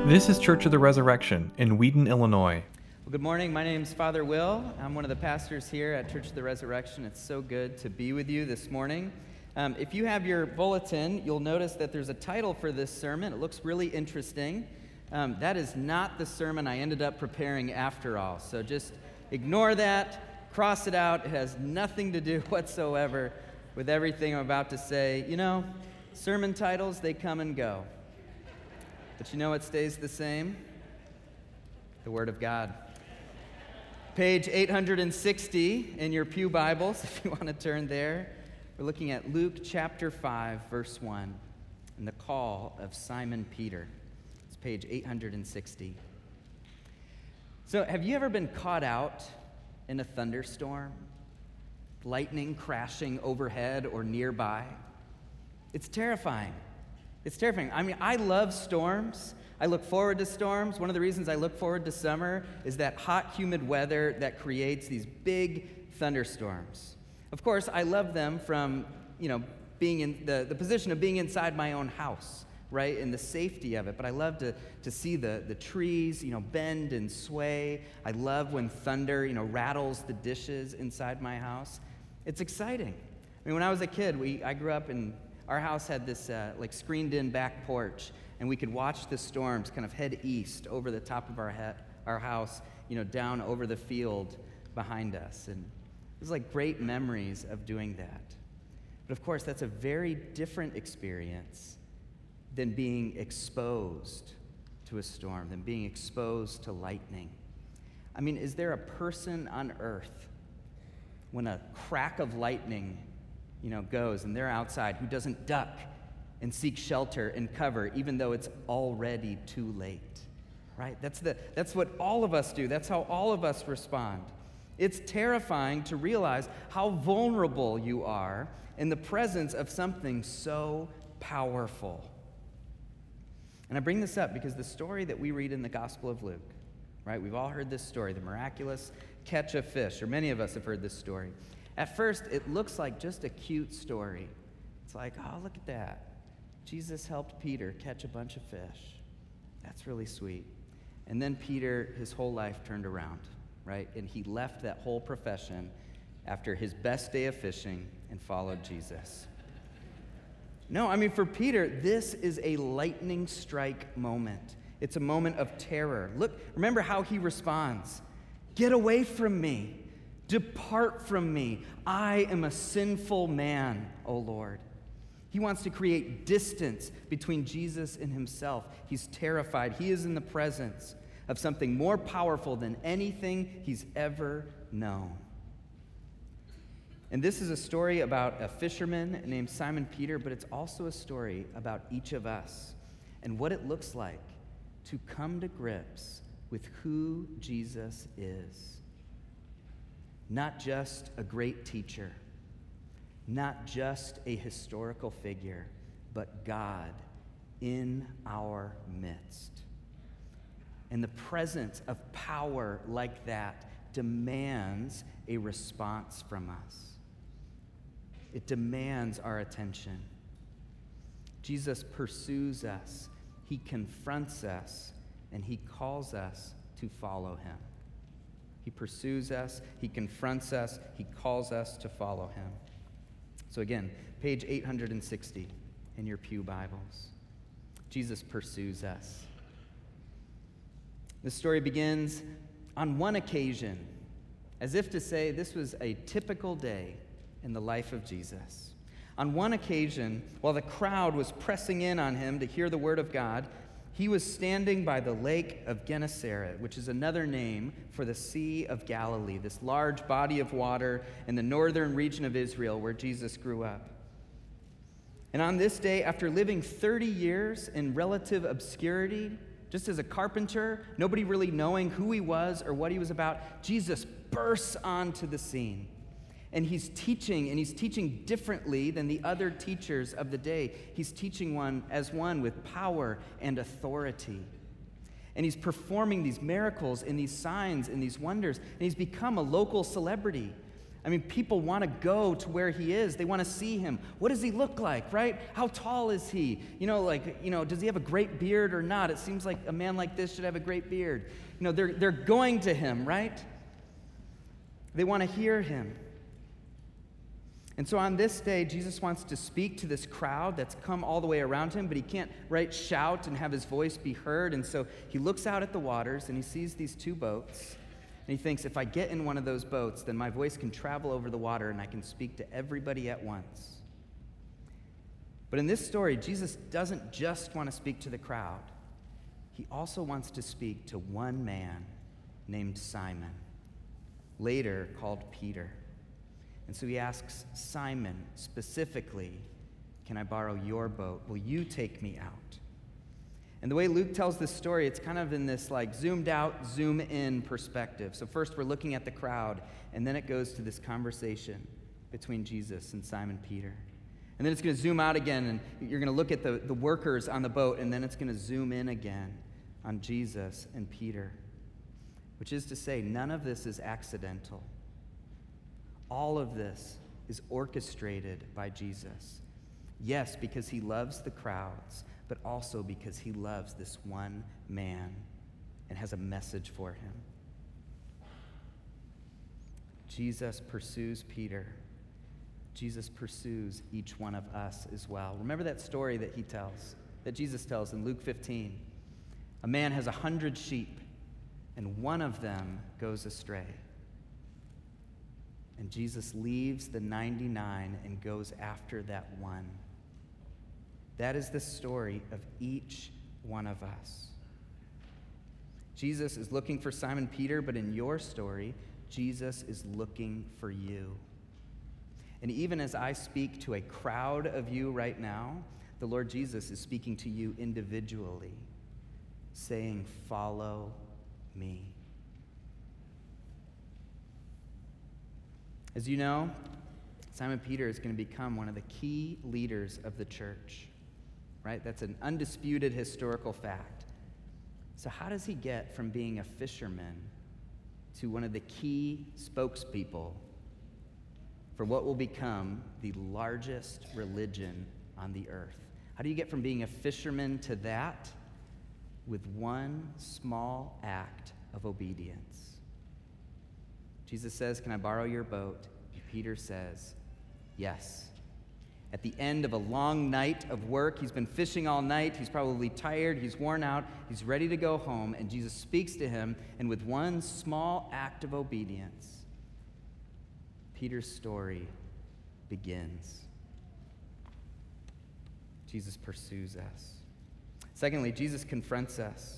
This is Church of the Resurrection in Wheaton, Illinois. Well, good morning. My name's Father Will. I'm one of the pastors here at Church of the Resurrection. It's so good to be with you this morning. If you have your bulletin, you'll notice that there's a title for this sermon. It looks really interesting. That is not the sermon I ended up preparing after all. So just ignore that, cross it out. It has nothing to do whatsoever with everything I'm about to say. You know, sermon titles, they come and go. But you know what stays the same? The Word of God. Page 860 in your pew Bibles, if you want to turn there. We're looking at Luke chapter 5, verse 1, and the call of Simon Peter. It's page 860. So, have you ever been caught out in a thunderstorm? Lightning crashing overhead or nearby? It's terrifying. It's terrifying. I mean, I love storms. I look forward to storms. One of the reasons I look forward to summer is that hot, humid weather that creates these big thunderstorms. Of course, I love them from, being in the position of being inside my own house, right, and the safety of it. But I love to see the trees, bend and sway. I love when thunder, rattles the dishes inside my house. It's exciting. I mean, when I was a kid, I grew up in, our house had this screened-in back porch, and we could watch the storms kind of head east over the top of our house, down over the field behind us. And it was like great memories of doing that. But of course, that's a very different experience than being exposed to a storm, than being exposed to lightning. I mean, is there a person on earth when a crack of lightning goes and they're outside who doesn't duck and seek shelter and cover even though it's already too late, right? That's what all of us do. That's how all of us respond. It's terrifying to realize how vulnerable you are in the presence of something so powerful. And I bring this up because the story that we read in the Gospel of Luke, right? We've all heard this story, the miraculous catch of fish, or many of us have heard this story. At first, it looks like just a cute story. It's like, oh, look at that. Jesus helped Peter catch a bunch of fish. That's really sweet. And then Peter, his whole life turned around, right? And he left that whole profession after his best day of fishing and followed Jesus. No, I mean, for Peter, this is a lightning strike moment. It's a moment of terror. Remember how he responds. Get away from me. Depart from me. I am a sinful man, O Lord. He wants to create distance between Jesus and himself. He's terrified. He is in the presence of something more powerful than anything he's ever known. And this is a story about a fisherman named Simon Peter, but it's also a story about each of us and what it looks like to come to grips with who Jesus is. Not just a great teacher, not just a historical figure, but God in our midst. And the presence of power like that demands a response from us. It demands our attention. Jesus pursues us, he confronts us, and he calls us to follow him. He pursues us, he confronts us, he calls us to follow him. So again, page 860 in your pew Bibles. Jesus pursues us. The story begins on one occasion, as if to say this was a typical day in the life of Jesus. On one occasion, while the crowd was pressing in on him to hear the word of God, he was standing by the lake of Gennesaret, which is another name for the Sea of Galilee, this large body of water in the northern region of Israel where Jesus grew up. And on this day, after living 30 years in relative obscurity, just as a carpenter, nobody really knowing who he was or what he was about, Jesus bursts onto the scene. And he's teaching differently than the other teachers of the day. He's teaching one with power and authority. And he's performing these miracles and these signs and these wonders. And he's become a local celebrity. I mean, people want to go to where he is. They want to see him. What does he look like, right? How tall is he? Does he have a great beard or not? It seems like a man like this should have a great beard. They're going to him, right? They want to hear him. And so on this day, Jesus wants to speak to this crowd that's come all the way around him, but he can't, shout and have his voice be heard. And so he looks out at the waters and he sees these two boats. And he thinks, if I get in one of those boats, then my voice can travel over the water and I can speak to everybody at once. But in this story, Jesus doesn't just want to speak to the crowd. He also wants to speak to one man named Simon, later called Peter. And so he asks Simon specifically, can I borrow your boat? Will you take me out? And the way Luke tells this story, it's kind of in this zoomed out, zoom in perspective. So first we're looking at the crowd, and then it goes to this conversation between Jesus and Simon Peter. And then it's going to zoom out again, and you're going to look at the workers on the boat, and then it's going to zoom in again on Jesus and Peter. Which is to say, none of this is accidental. All of this is orchestrated by Jesus. Yes, because he loves the crowds, but also because he loves this one man and has a message for him. Jesus pursues Peter. Jesus pursues each one of us as well. Remember that story that Jesus tells in Luke 15. A man has 100 sheep, and one of them goes astray. And Jesus leaves the 99 and goes after that one. That is the story of each one of us. Jesus is looking for Simon Peter, but in your story, Jesus is looking for you. And even as I speak to a crowd of you right now, the Lord Jesus is speaking to you individually, saying, follow me. As you know, Simon Peter is going to become one of the key leaders of the church, right? That's an undisputed historical fact. So how does he get from being a fisherman to one of the key spokespeople for what will become the largest religion on the earth? How do you get from being a fisherman to that? With one small act of obedience. Jesus says, can I borrow your boat? And Peter says, yes. At the end of a long night of work, he's been fishing all night, he's probably tired, he's worn out, he's ready to go home, and Jesus speaks to him, and with one small act of obedience, Peter's story begins. Jesus pursues us. Secondly, Jesus confronts us.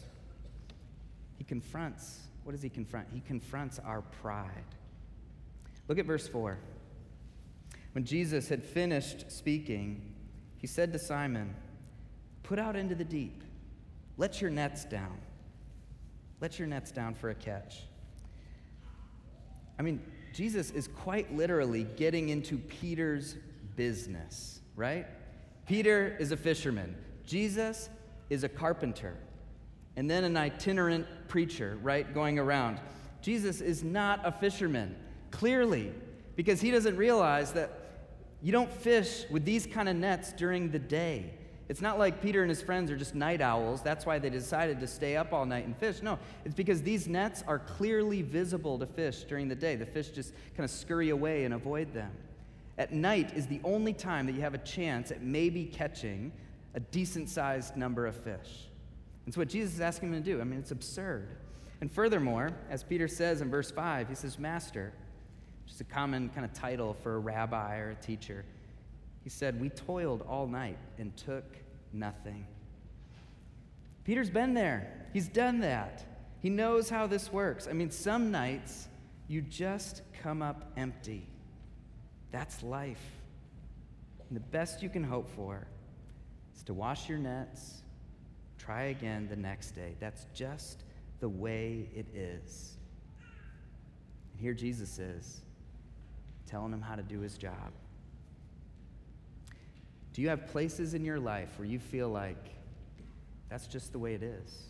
What does he confront? He confronts our pride. Look at verse 4. When Jesus had finished speaking, he said to Simon, put out into the deep. Let your nets down. Let your nets down for a catch. I mean, Jesus is quite literally getting into Peter's business, right? Peter is a fisherman. Jesus is a carpenter. And then an itinerant preacher, right, going around. Jesus is not a fisherman, clearly, because he doesn't realize that you don't fish with these kind of nets during the day. It's not like Peter and his friends are just night owls. That's why they decided to stay up all night and fish. No, it's because these nets are clearly visible to fish during the day. The fish just kind of scurry away and avoid them. At night is the only time that you have a chance at maybe catching a decent-sized number of fish. And so what Jesus is asking him to do, it's absurd. And furthermore, as Peter says in verse 5, he says, Master, which is a common kind of title for a rabbi or a teacher. He said, we toiled all night and took nothing. Peter's been there. He's done that. He knows how this works. Some nights you just come up empty. That's life. And the best you can hope for is to wash your nets, try again the next day. That's just the way it is. And here Jesus is, telling him how to do his job. Do you have places in your life where you feel like that's just the way it is?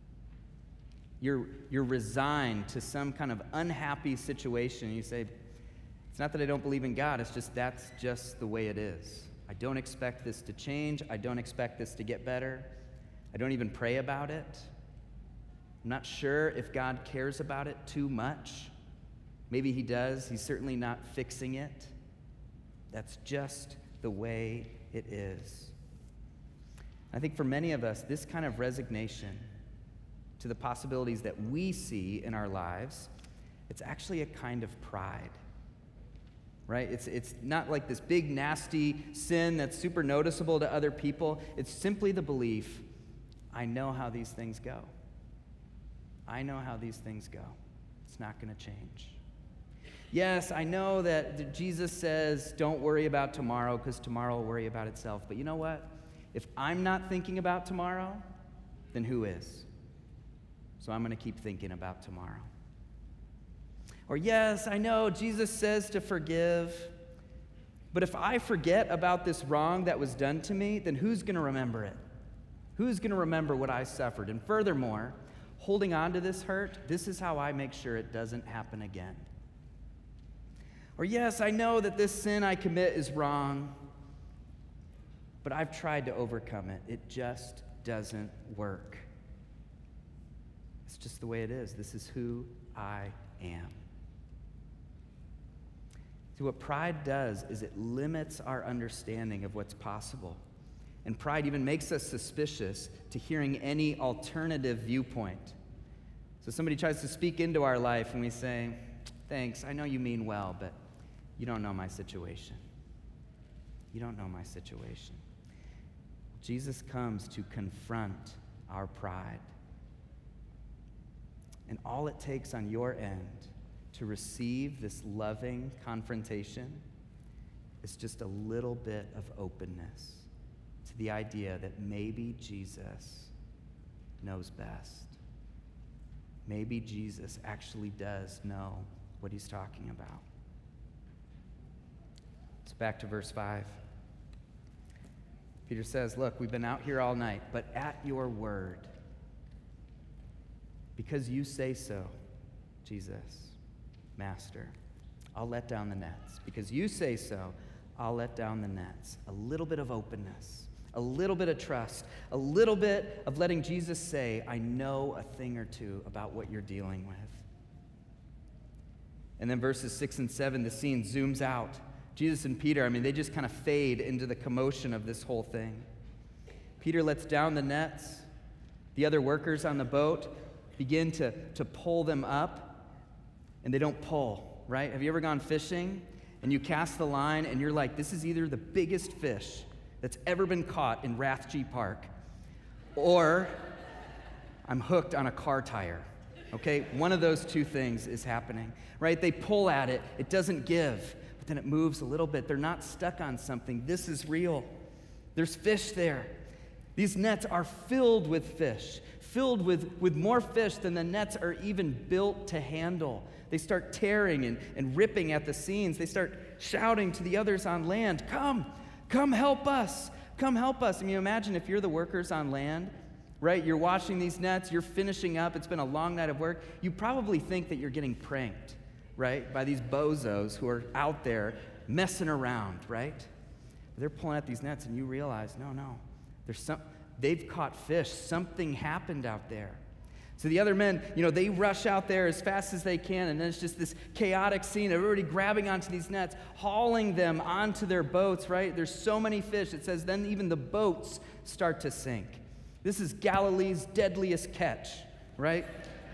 You're resigned to some kind of unhappy situation, and you say, It's not that I don't believe in God, it's just that's just the way it is. I don't expect this to change. I don't expect this to get better. I don't even pray about it. I'm not sure if God cares about it too much. Maybe he does. He's certainly not fixing it. That's just the way it is. I think for many of us, this kind of resignation to the possibilities that we see in our lives, it's actually a kind of pride. Right? It's not like this big, nasty sin that's super noticeable to other people. It's simply the belief, I know how these things go. I know how these things go. It's not going to change. Yes, I know that Jesus says, don't worry about tomorrow because tomorrow will worry about itself. But you know what? If I'm not thinking about tomorrow, then who is? So I'm going to keep thinking about tomorrow. Or yes, I know Jesus says to forgive, but if I forget about this wrong that was done to me, then who's going to remember it? Who's going to remember what I suffered? And furthermore, holding on to this hurt, this is how I make sure it doesn't happen again. Or yes, I know that this sin I commit is wrong, but I've tried to overcome it. It just doesn't work. It's just the way it is. This is who I am. See, what pride does is it limits our understanding of what's possible. And pride even makes us suspicious to hearing any alternative viewpoint. So somebody tries to speak into our life and we say, thanks, I know you mean well, but you don't know my situation. You don't know my situation. Jesus comes to confront our pride. And all it takes on your end to receive this loving confrontation is just a little bit of openness to the idea that maybe Jesus knows best. Maybe Jesus actually does know what he's talking about. So back to verse 5. Peter says, look, we've been out here all night, but at your word, because you say so, Jesus, Master, I'll let down the nets. Because you say so, I'll let down the nets. A little bit of openness, a little bit of trust, a little bit of letting Jesus say, I know a thing or two about what you're dealing with. And then verses 6 and 7, the scene zooms out. Jesus and Peter, they just kind of fade into the commotion of this whole thing. Peter lets down the nets. The other workers on the boat begin to pull them up. And they don't pull, right? Have you ever gone fishing and you cast the line and you're like, this is either the biggest fish that's ever been caught in Rathje Park, or I'm hooked on a car tire, okay? One of those two things is happening, right? They pull at it, it doesn't give, but then it moves a little bit. They're not stuck on something. This is real. There's fish there. These nets are filled with fish, filled with more fish than the nets are even built to handle. They start tearing and ripping at the seams. They start shouting to the others on land, come help us, come help us. Imagine if you're the workers on land, right? You're washing these nets, you're finishing up, it's been a long night of work. You probably think that you're getting pranked, right? By these bozos who are out there messing around, right? They're pulling at these nets and you realize, no, they've caught fish. Something happened out there. So the other men, they rush out there as fast as they can, and then it's just this chaotic scene. Everybody grabbing onto these nets, hauling them onto their boats, right? There's so many fish. It says then even the boats start to sink. This is Galilee's deadliest catch, right?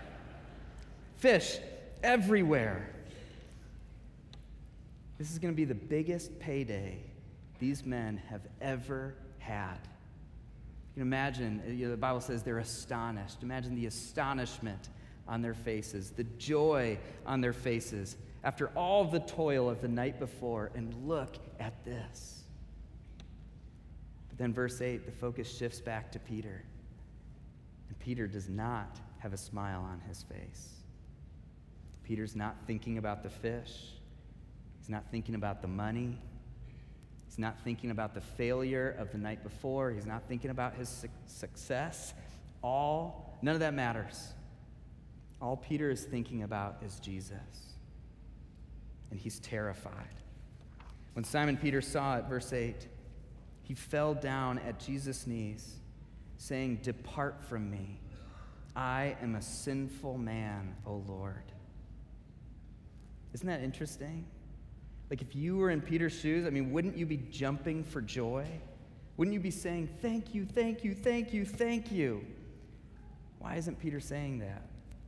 Fish everywhere. This is going to be the biggest payday these men have ever had. You can imagine, the Bible says they're astonished. Imagine the astonishment on their faces, the joy on their faces after all the toil of the night before. And look at this. But then verse 8, the focus shifts back to Peter. And Peter does not have a smile on his face. Peter's not thinking about the fish. He's not thinking about the money. He's not thinking about the failure of the night before. He's not thinking about his success. None of that matters. All Peter is thinking about is Jesus. and he's terrified. When Simon Peter saw it, verse 8, he fell down at Jesus' knees, saying, "Depart from me. I am a sinful man, O Lord." Isn't that interesting? Like if you were in Peter's shoes, wouldn't you be jumping for joy? Wouldn't you be saying, "Thank you, thank you, thank you, thank you"? Why isn't Peter saying that?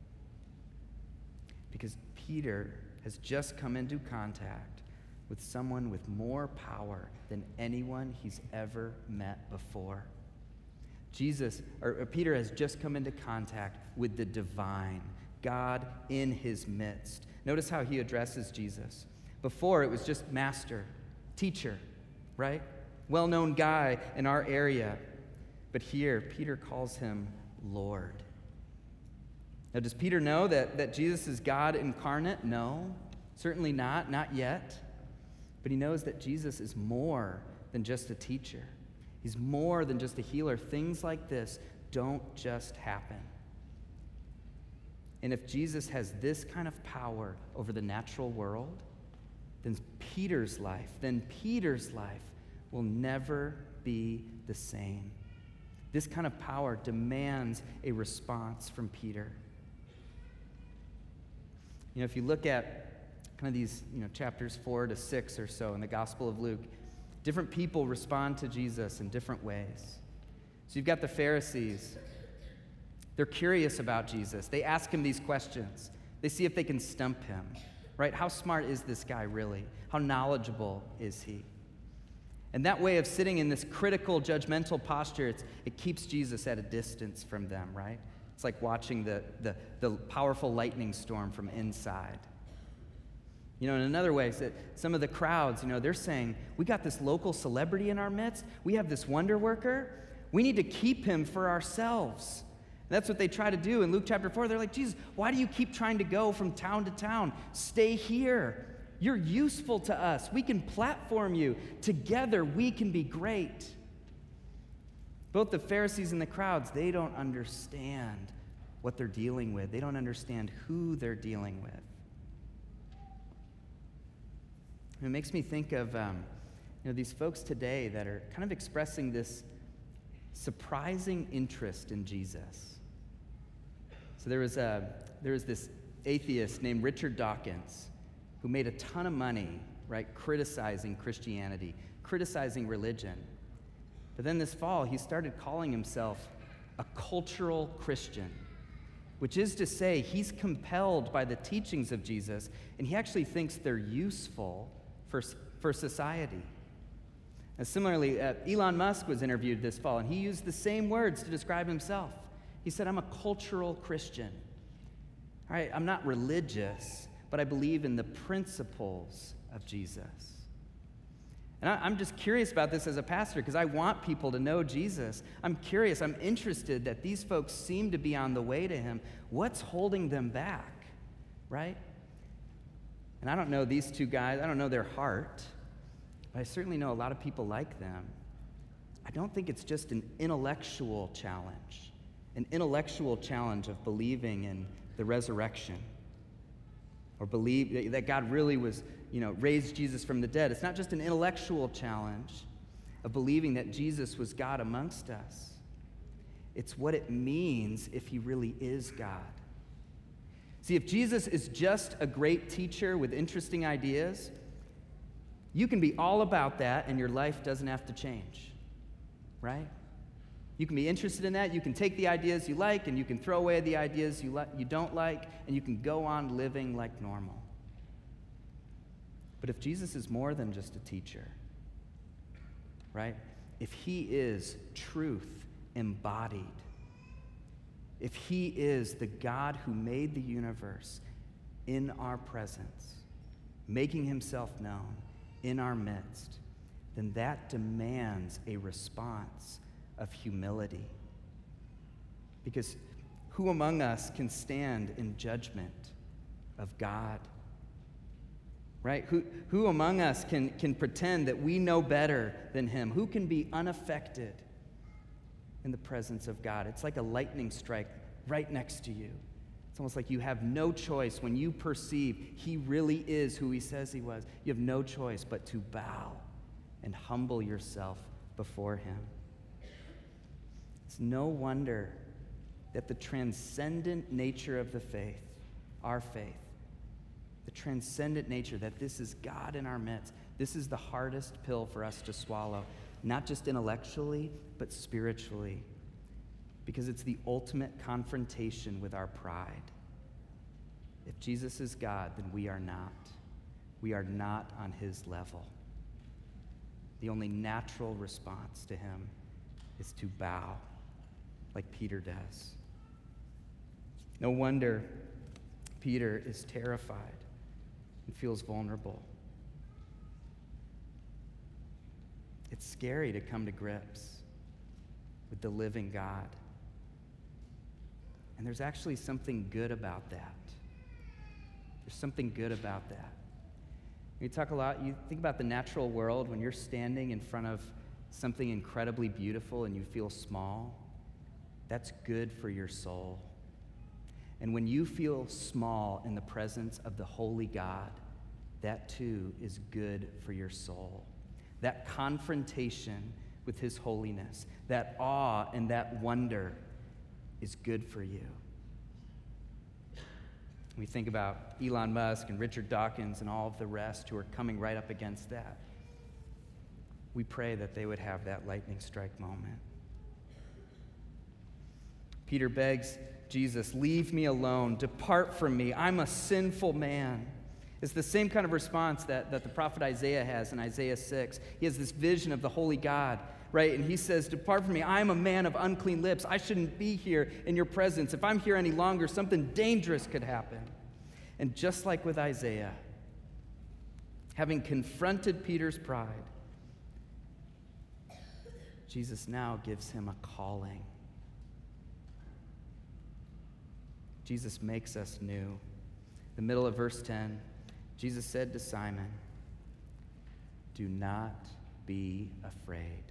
Because Peter has just come into contact with someone with more power than anyone he's ever met before. Peter has just come into contact with the divine, God in his midst. Notice how he addresses Jesus. Before, it was just master, teacher, right? Well-known guy in our area. But here, Peter calls him Lord. Now, does Peter know that Jesus is God incarnate? No, certainly not yet. But he knows that Jesus is more than just a teacher. He's more than just a healer. Things like this don't just happen. And if Jesus has this kind of power over the natural world, then Peter's life will never be the same. This kind of power demands a response from Peter. If you look at kind of these, chapters 4 to 6 or so in the Gospel of Luke, different people respond to Jesus in different ways. So you've got the Pharisees. They're curious about Jesus. They ask him these questions. They see if they can stump him, right? How smart is this guy really? How knowledgeable is he? And that way of sitting in this critical, judgmental posture, it keeps Jesus at a distance from them, right? It's like watching the powerful lightning storm from inside. In another way, some of the crowds, they're saying, we got this local celebrity in our midst. We have this wonder worker. We need to keep him for ourselves. And that's what they try to do in Luke chapter 4. They're like, Jesus, why do you keep trying to go from town to town? Stay here. You're useful to us. We can platform you. Together, we can be great. Both the Pharisees and the crowds, they don't understand what they're dealing with. They don't understand who they're dealing with. It makes me think of these folks today that are kind of expressing this surprising interest in Jesus. So there was this atheist named Richard Dawkins who made a ton of money, right, criticizing Christianity, criticizing religion. But then this fall, he started calling himself a cultural Christian, which is to say he's compelled by the teachings of Jesus, and he actually thinks they're useful for society. And similarly, Elon Musk was interviewed this fall, and he used the same words to describe himself. He said, "I'm a cultural Christian. All right, I'm not religious, but I believe in the principles of Jesus." And I'm just curious about this as a pastor because I want people to know Jesus. I'm curious, I'm interested that these folks seem to be on the way to him. What's holding them back, right? And I don't know these two guys, I don't know their heart, but I certainly know a lot of people like them. I don't think it's just an intellectual challenge of believing in the resurrection or believe that God really was, raised Jesus from the dead. It's not just an intellectual challenge of believing that Jesus was God amongst us. It's what it means if he really is God. See, if Jesus is just a great teacher with interesting ideas, you can be all about that and your life doesn't have to change, right? You can be interested in that. You can take the ideas you like and you can throw away the ideas you don't like, and you can go on living like normal. But if Jesus is more than just a teacher, right? If he is truth embodied, if he is the God who made the universe in our presence, making himself known in our midst, then that demands a response of humility. Because who among us can stand in judgment of God? Right? Who among us can pretend that we know better than him? Who can be unaffected in the presence of God? It's like a lightning strike right next to you. It's almost like you have no choice when you perceive he really is who he says he was. You have no choice but to bow and humble yourself before him. It's no wonder that the transcendent nature of the faith, our faith, the transcendent nature that this is God in our midst, this is the hardest pill for us to swallow, not just intellectually, but spiritually, because it's the ultimate confrontation with our pride. If Jesus is God, then we are not. We are not on his level. The only natural response to him is to bow, like Peter does. No wonder Peter is terrified and feels vulnerable. It's scary to come to grips with the living God. And there's actually something good about that. There's something good about that. You talk a lot, you think about the natural world when you're standing in front of something incredibly beautiful and you feel small. That's good for your soul. And when you feel small in the presence of the holy God, that too is good for your soul. That confrontation with his holiness, that awe and that wonder is good for you. We think about Elon Musk and Richard Dawkins and all of the rest who are coming right up against that. We pray that they would have that lightning strike moment. Peter begs Jesus, "Leave me alone, depart from me, I'm a sinful man." It's the same kind of response that the prophet Isaiah has in Isaiah 6. He has this vision of the holy God, right? And he says, "Depart from me, I'm a man of unclean lips. I shouldn't be here in your presence. If I'm here any longer, something dangerous could happen." And just like with Isaiah, having confronted Peter's pride, Jesus now gives him a calling. Jesus makes us new. The middle of verse 10, Jesus said to Simon, "Do not be afraid."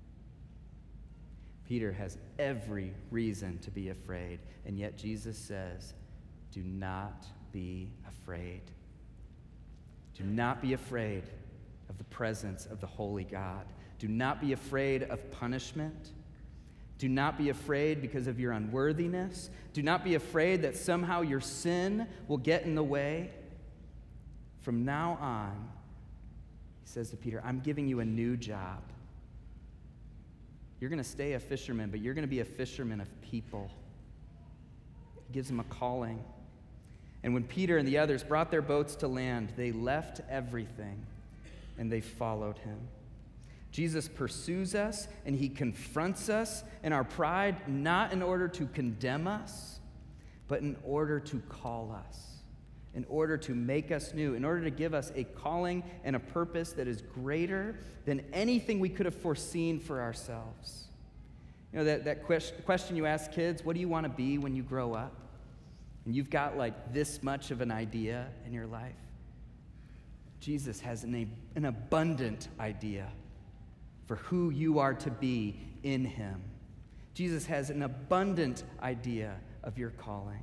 Peter has every reason to be afraid, and yet Jesus says, "Do not be afraid." Do not be afraid of the presence of the holy God. Do not be afraid of punishment. Do not be afraid because of your unworthiness. Do not be afraid that somehow your sin will get in the way. From now on, he says to Peter, I'm giving you a new job. You're going to stay a fisherman, but you're going to be a fisherman of people. He gives him a calling. And when Peter and the others brought their boats to land, they left everything and they followed him. Jesus pursues us and he confronts us in our pride, not in order to condemn us, but in order to call us, in order to make us new, in order to give us a calling and a purpose that is greater than anything we could have foreseen for ourselves. You know, that question you ask kids, what do you want to be when you grow up? And you've got like this much of an idea in your life. Jesus has an abundant idea for who you are to be in him. Jesus has an abundant idea of your calling.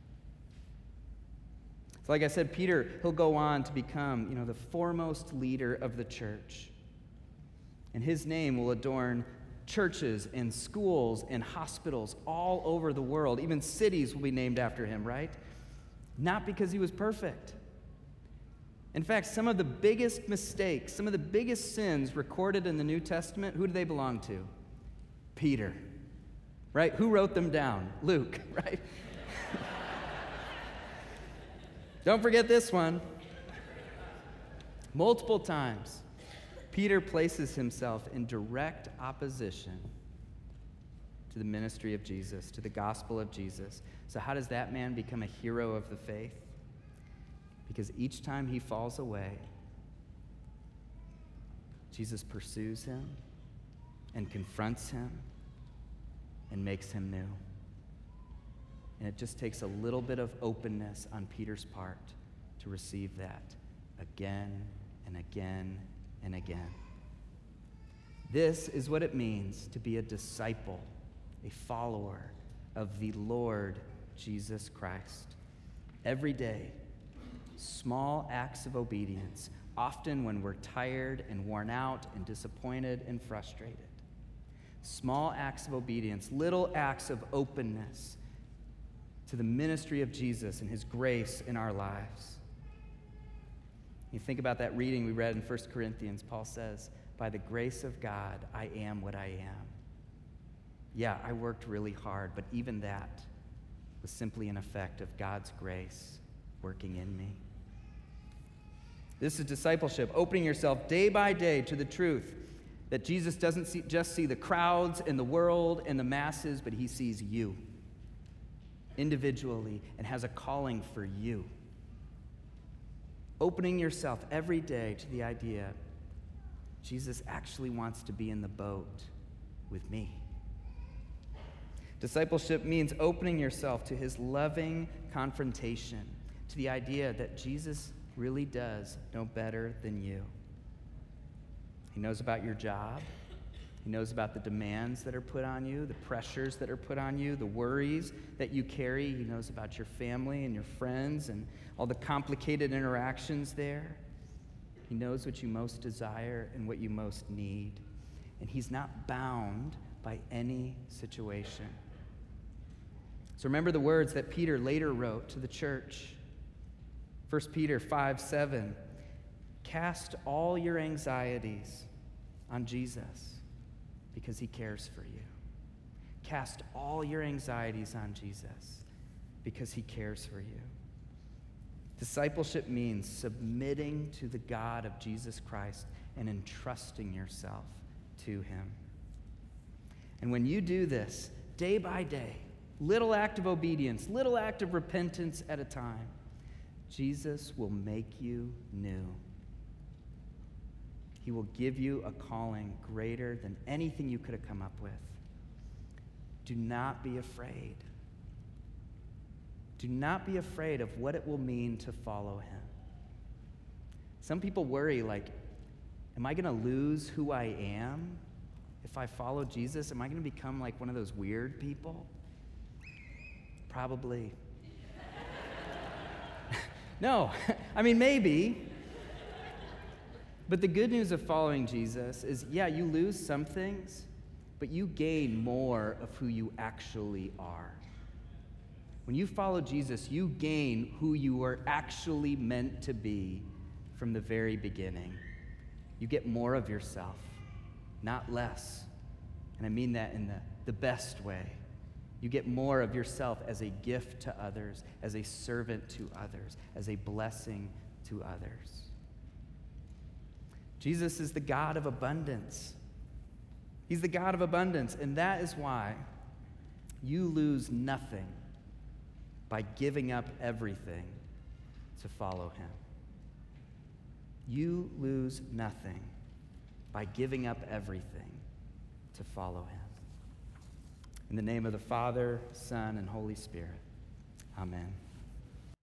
So like I said, Peter, he'll go on to become, the foremost leader of the church. And his name will adorn churches and schools and hospitals all over the world. Even cities will be named after him, right? Not because he was perfect. In fact, some of the biggest mistakes, some of the biggest sins recorded in the New Testament, who do they belong to? Peter, right? Who wrote them down? Luke, right? Don't forget this one. Multiple times, Peter places himself in direct opposition to the ministry of Jesus, to the gospel of Jesus. So how does that man become a hero of the faith? Because each time he falls away, Jesus pursues him and confronts him and makes him new. And it just takes a little bit of openness on Peter's part to receive that again and again and again. This is what it means to be a disciple, a follower of the Lord Jesus Christ. Every day, small acts of obedience, often when we're tired and worn out and disappointed and frustrated. Small acts of obedience, little acts of openness to the ministry of Jesus and his grace in our lives. You think about that reading we read in 1 Corinthians. Paul says, by the grace of God, I am what I am. Yeah, I worked really hard, but even that was simply an effect of God's grace working in me. This is discipleship, opening yourself day by day to the truth that Jesus doesn't just see the crowds and the world and the masses, but he sees you individually and has a calling for you. Opening yourself every day to the idea Jesus actually wants to be in the boat with me. Discipleship means opening yourself to his loving confrontation, to the idea that Jesus really does know better than you. He knows about your job. He knows about the demands that are put on you, the pressures that are put on you, the worries that you carry. He knows about your family and your friends and all the complicated interactions there. He knows what you most desire and what you most need. And he's not bound by any situation. So remember the words that Peter later wrote to the church. 1 Peter 5:7. Cast all your anxieties on Jesus because he cares for you. Cast all your anxieties on Jesus because he cares for you. Discipleship means submitting to the God of Jesus Christ and entrusting yourself to him. And when you do this, day by day, little act of obedience, little act of repentance at a time, Jesus will make you new. He will give you a calling greater than anything you could have come up with. Do not be afraid. Do not be afraid of what it will mean to follow him. Some people worry, like, am I going to lose who I am if I follow Jesus? Am I going to become like one of those weird people? Probably. No, I mean, maybe. But the good news of following Jesus is, yeah, you lose some things, but you gain more of who you actually are. When you follow Jesus, you gain who you were actually meant to be from the very beginning. You get more of yourself, not less. And I mean that in the best way. You get more of yourself as a gift to others, as a servant to others, as a blessing to others. Jesus is the God of abundance. He's the God of abundance, and that is why you lose nothing by giving up everything to follow him. You lose nothing by giving up everything to follow him. In the name of the Father, Son, and Holy Spirit, amen.